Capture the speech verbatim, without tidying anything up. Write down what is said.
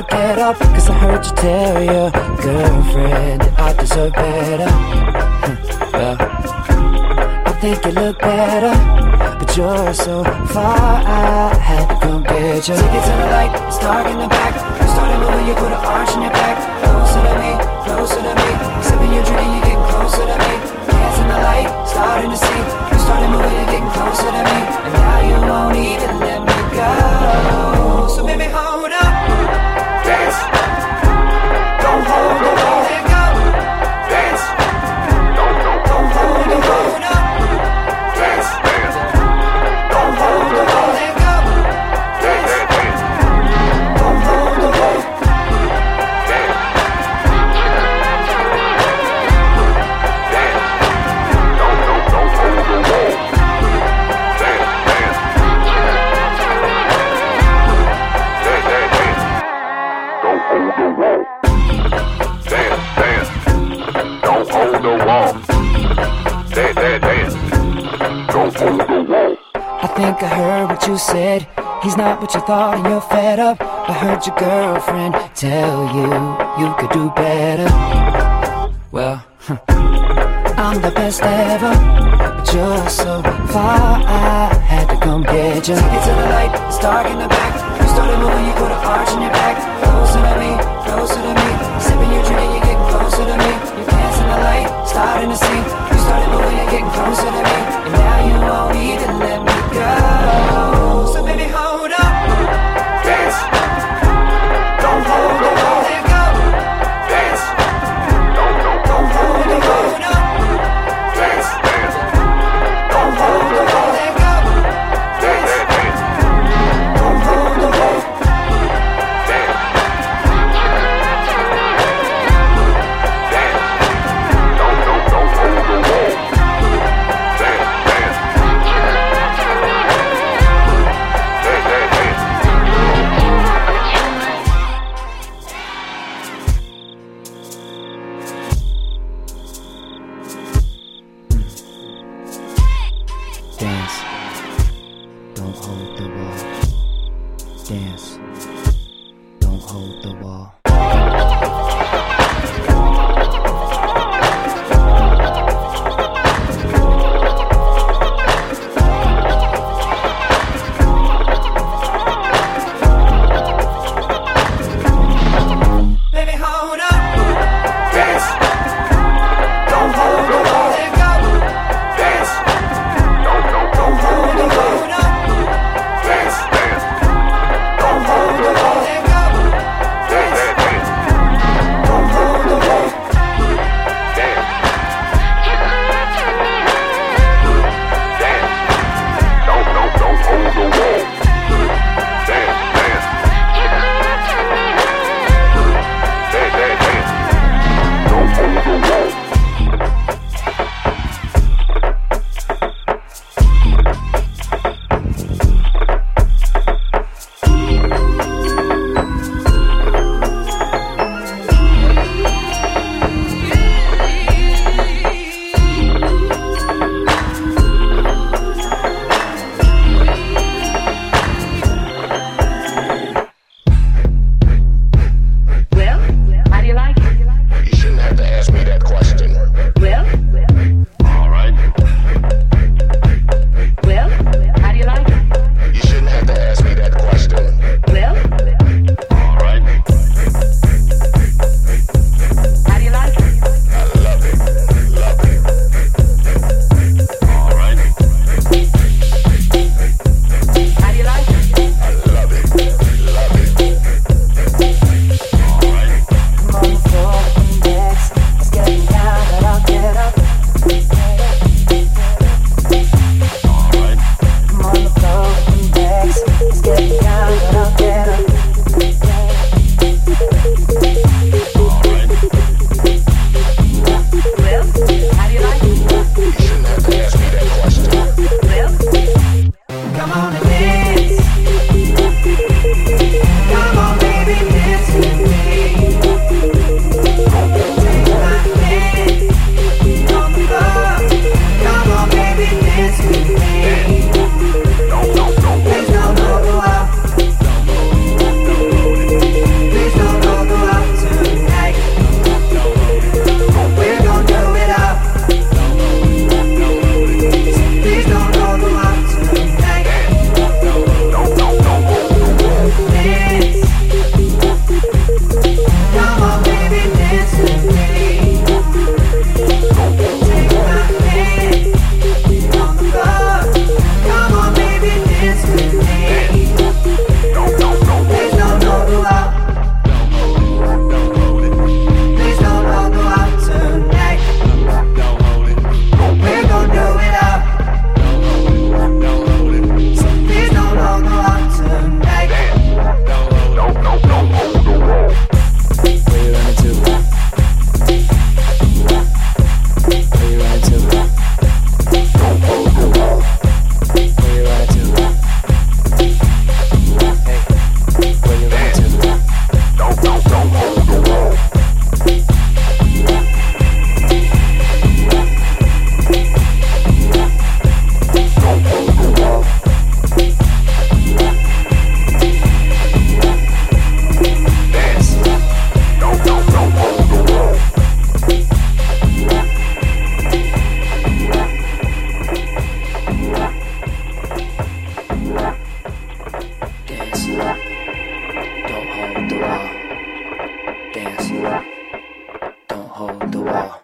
get up, cause I heard you tell your girlfriend that I deserve better. Well, I think you look better, but you're so far, I had to come get you. Take it to the light, it's dark in the back. You started moving, you put an arch in your back. Closer to me, closer to me. Sipping your drink, you're getting closer to me. Hands in the light, starting to see. You started moving, you're getting closer to me. And now you won't even let me go. So baby, hold up. Dance. Don't hold the wall. Let go. Dance. Don't, don't, don't hold the hold up. Dance. Dance. Don't hold the wall. Let go. Dance. Dance. Don't hold the wall. Dance. Dance. Don't, don't, don't hold the wall. Dance. Dance. Dance. Dance. Don't hold the wall. Dance, dance. Don't hold the wall. Dance, dance, dance. Don't hold the wall. I think I heard what you said. He's not what you thought and you're fed up. I heard your girlfriend tell you you could do better. Well, I'm the best ever, but you're so far, I had to come get you. Take it to the light, it's dark in the back. You started moving, you put an arch in your back. Closer to me, closer to me. Sipping your drink, you're getting closer to me. Your pants in the light, starting to see. You started moving, you're getting closer to me. And now you won't even let me go. So baby, hold up. Dance. Don't hold the wall. Let go. Dance. Don't, don't, don't hold the hold up. Dance, dance. Don't hold the wall. Let go. Dance, dance. Don't hold the wall. Dance. Dance. Don't, don't, don't hold the wall. Dance, dance. Dance, dance, dance. Dance, don't hold the wall. Dance, don't hold the wall. Baby, hold up. Dance, don't hold the wall. Let go. Dance. Don't, don't, don't hold the hold up. Dance, dance. Don't hold dance. Don't hold the wall.